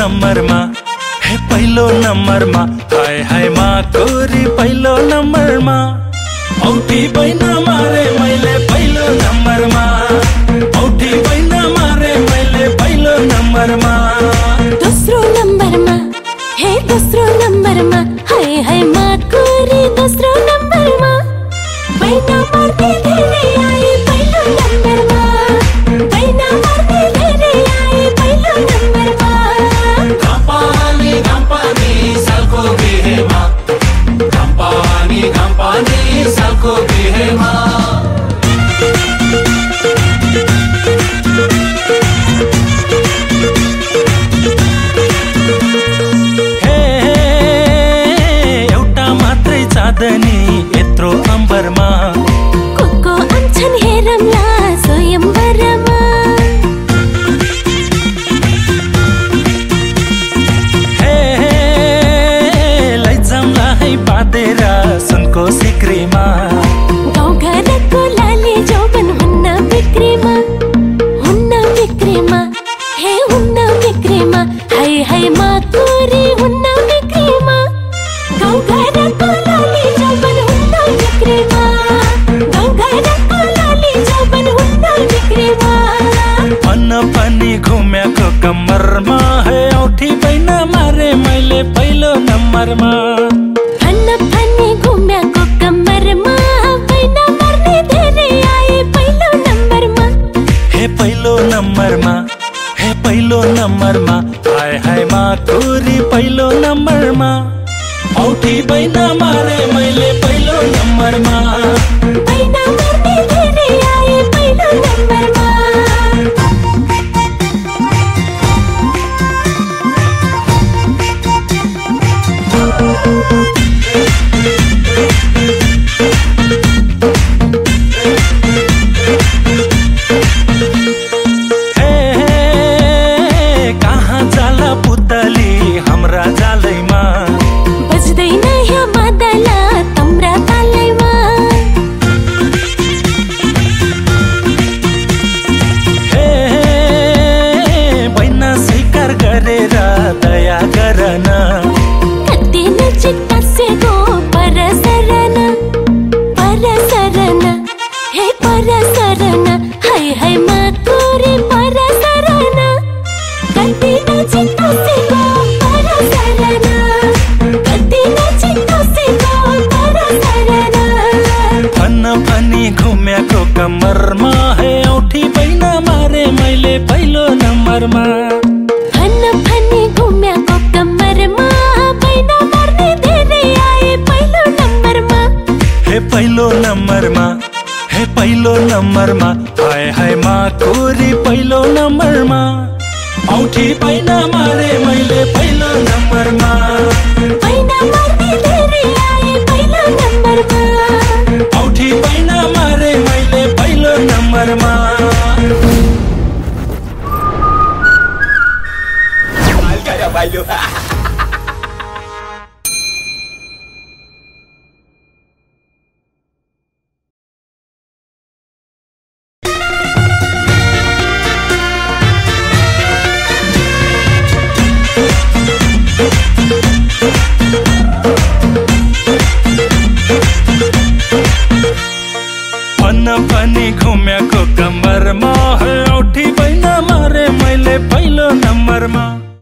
नम्बरमा हे पहिलो नम्बरमा हाय हाय माकोरी पहिलो नम्बरमा औठी बैन मारे मैले पहिलो नम्बरमा औठी बैन मारे मैले पहिलो नम्बरमा दोस्रो नम्बरमा हे दोस्रो नम्बरमा हाय हाय माकोरी दोस्रो नम्बरमा बैन मार्ने धेरै आए पहिलो नम्बरमा बैन मार्ने धेरै आए पहिलो नम्बरमा घम्पानी सालको बिहेमा घम्पानी सालको बिहेमा हे एउटा मात्रै चाँदनी यत्रो अम्बरमा को आन्छन् हेरौँला स्वयम्वरमा हे लैजाउँला है बाँधेर सुनको सिक्रीमा गाउँघरको लाली जौवन हुन्न बिक्रीमा हे हुन्न बिक्रीमा हाय हाय माकोरी हुन्न बिक्रीमा गाउँघरको लाली जौवन हुन्न बिक्रीमा गाउँघरको लाली जौवन हुन्न बिक्रीमा अन्न पनि घुम्याको कम्मरमा है औठी बैन मारे मैले पहिलो नम्बरमा अन्न पनि घुम्याको कम्मरमा बैन मार्ने धेरै आए पहिलो नम्बरमा हे पहिलो नम्बरमा हे पहिलो नम्बरमा हाय हाय माकोरी पहिलो नम्बरमा औठी बैन मारे मैले पहिलो नम्बरमा बैन मार्ने धेरै आए पहिलो नम्बरमा कहाँ जाला पुतली हाम्रा जालैमा बज्दैन यहाँ मादला तम्रा तालैमा हे बैना स्वीकार गरेर दया गरन कति नजिक बसेको परसरन हे परसरन हाय हाय माकोरी परसरन कति नजिक बसेको परसरन कति नजिक बसेको परसरन अन्न पनि घुम्याको कम्मरमा है औठी बैन मारे मैले पहिलो नम्बरमा अन्न पनि घुम्याको कम्मरमा बैन मार्ने धेरै आए पहिलो नम्बरमा हे पहिलो नम्बरमा हे पहिलो नम्बरमा हाय हाय माकोरी पहिलो नम्बरमा औठी बैन मारे मैले पहिलो नम्बरमा बैन मार्ने धेरै आए पहिलो नम्बरमा औठी बैन मारे मैले पहिलो नम्बरमा अन्न पनि घुम्याको कम्मरमा है औठी बैन मारे मैले पहिलो नम्बरमा